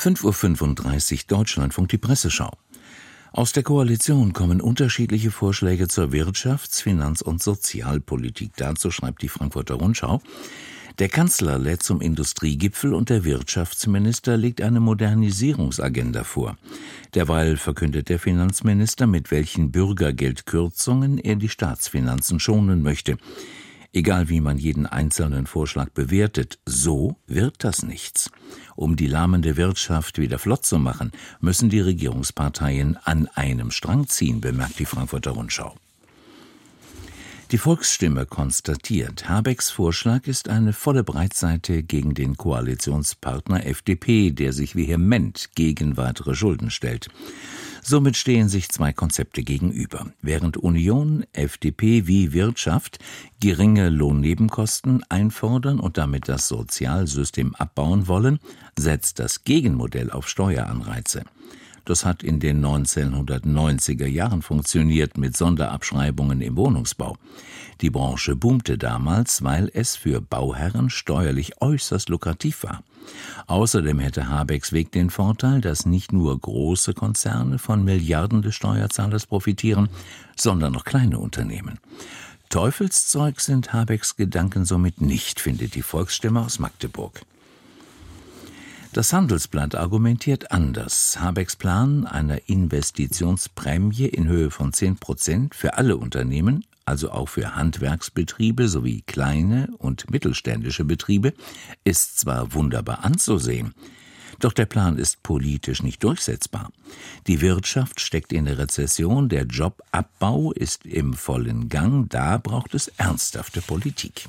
5:35 Uhr Deutschlandfunk, die Presseschau. Aus der Koalition kommen unterschiedliche Vorschläge zur Wirtschafts-, Finanz- und Sozialpolitik. Dazu schreibt die Frankfurter Rundschau: Der Kanzler lädt zum Industriegipfel und der Wirtschaftsminister legt eine Modernisierungsagenda vor. Derweil verkündet der Finanzminister, mit welchen Bürgergeldkürzungen er die Staatsfinanzen schonen möchte. Egal wie man jeden einzelnen Vorschlag bewertet, so wird das nichts. Um die lahmende Wirtschaft wieder flott zu machen, müssen die Regierungsparteien an einem Strang ziehen, bemerkt die Frankfurter Rundschau. Die Volksstimme konstatiert, Habecks Vorschlag ist eine volle Breitseite gegen den Koalitionspartner FDP, der sich vehement gegen weitere Schulden stellt. Somit stehen sich zwei Konzepte gegenüber. Während Union, FDP wie Wirtschaft geringe Lohnnebenkosten einfordern und damit das Sozialsystem abbauen wollen, setzt das Gegenmodell auf Steueranreize. Das hat in den 1990er Jahren funktioniert mit Sonderabschreibungen im Wohnungsbau. Die Branche boomte damals, weil es für Bauherren steuerlich äußerst lukrativ war. Außerdem hätte Habecks Weg den Vorteil, dass nicht nur große Konzerne von Milliarden des Steuerzahlers profitieren, sondern auch kleine Unternehmen. Teufelszeug sind Habecks Gedanken somit nicht, findet die Volksstimme aus Magdeburg. Das Handelsblatt argumentiert anders. Habecks Plan einer Investitionsprämie in Höhe von 10% für alle Unternehmen, also auch für Handwerksbetriebe sowie kleine und mittelständische Betriebe, ist zwar wunderbar anzusehen, doch der Plan ist politisch nicht durchsetzbar. Die Wirtschaft steckt in der Rezession, der Jobabbau ist im vollen Gang, da braucht es ernsthafte Politik.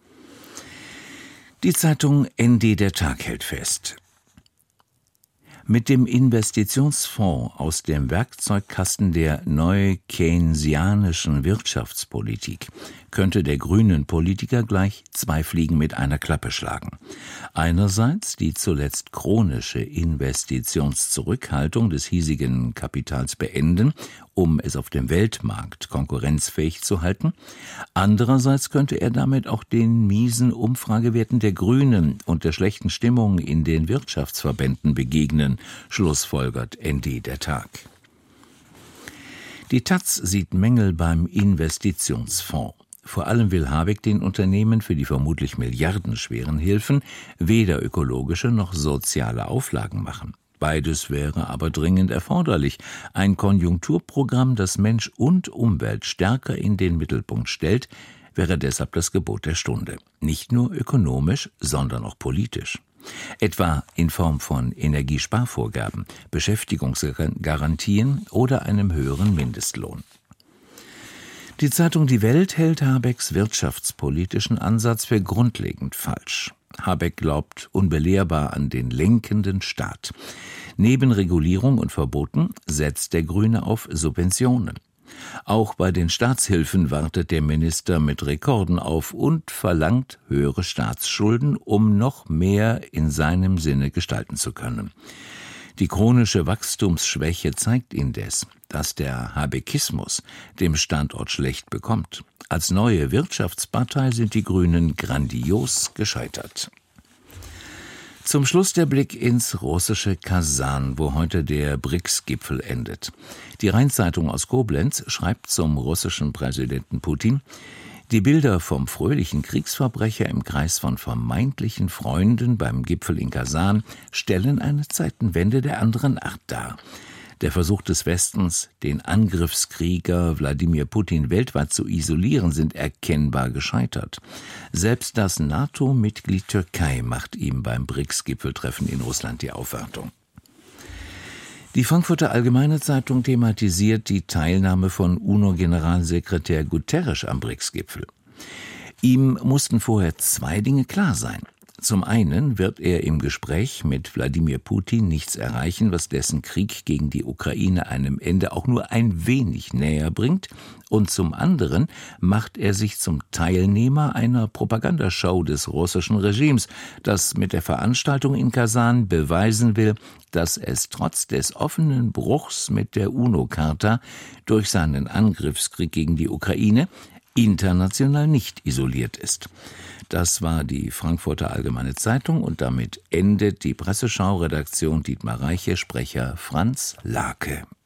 Die Zeitung ND Der Tag hält fest: Mit dem Investitionsfonds aus dem Werkzeugkasten der neu-keynesianischen Wirtschaftspolitik könnte der grünen Politiker gleich zwei Fliegen mit einer Klappe schlagen. Einerseits die zuletzt chronische Investitionszurückhaltung des hiesigen Kapitals beenden, um es auf dem Weltmarkt konkurrenzfähig zu halten. Andererseits könnte er damit auch den miesen Umfragewerten der Grünen und der schlechten Stimmung in den Wirtschaftsverbänden begegnen, schlussfolgert ND Der Tag. Die taz sieht Mängel beim Investitionsfonds. Vor allem will Habeck den Unternehmen für die vermutlich milliardenschweren Hilfen weder ökologische noch soziale Auflagen machen. Beides wäre aber dringend erforderlich. Ein Konjunkturprogramm, das Mensch und Umwelt stärker in den Mittelpunkt stellt, wäre deshalb das Gebot der Stunde. Nicht nur ökonomisch, sondern auch politisch. Etwa in Form von Energiesparvorgaben, Beschäftigungsgarantien oder einem höheren Mindestlohn. Die Zeitung Die Welt hält Habecks wirtschaftspolitischen Ansatz für grundlegend falsch. Habeck glaubt unbelehrbar an den lenkenden Staat. Neben Regulierung und Verboten setzt der Grüne auf Subventionen. Auch bei den Staatshilfen wartet der Minister mit Rekorden auf und verlangt höhere Staatsschulden, um noch mehr in seinem Sinne gestalten zu können. Die chronische Wachstumsschwäche zeigt indes, dass der Habeckismus dem Standort schlecht bekommt. Als neue Wirtschaftspartei sind die Grünen grandios gescheitert. Zum Schluss der Blick ins russische Kasan, wo heute der BRICS-Gipfel endet. Die Rhein-Zeitung aus Koblenz schreibt zum russischen Präsidenten Putin: Die Bilder vom fröhlichen Kriegsverbrecher im Kreis von vermeintlichen Freunden beim Gipfel in Kasan stellen eine Zeitenwende der anderen Art dar. Der Versuch des Westens, den Angriffskrieger Wladimir Putin weltweit zu isolieren, sind erkennbar gescheitert. Selbst das NATO-Mitglied Türkei macht ihm beim BRICS-Gipfeltreffen in Russland die Aufwartung. Die Frankfurter Allgemeine Zeitung thematisiert die Teilnahme von UNO-Generalsekretär Guterres am BRICS-Gipfel. Ihm mussten vorher zwei Dinge klar sein. Zum einen wird er im Gespräch mit Wladimir Putin nichts erreichen, was dessen Krieg gegen die Ukraine einem Ende auch nur ein wenig näher bringt. Und zum anderen macht er sich zum Teilnehmer einer Propagandashow des russischen Regimes, das mit der Veranstaltung in Kasan beweisen will, dass es trotz des offenen Bruchs mit der UNO-Charta durch seinen Angriffskrieg gegen die Ukraine international nicht isoliert ist. Das war die Frankfurter Allgemeine Zeitung und damit endet die Presseschau. Redaktion Dietmar Reiche, Sprecher Franz Lake.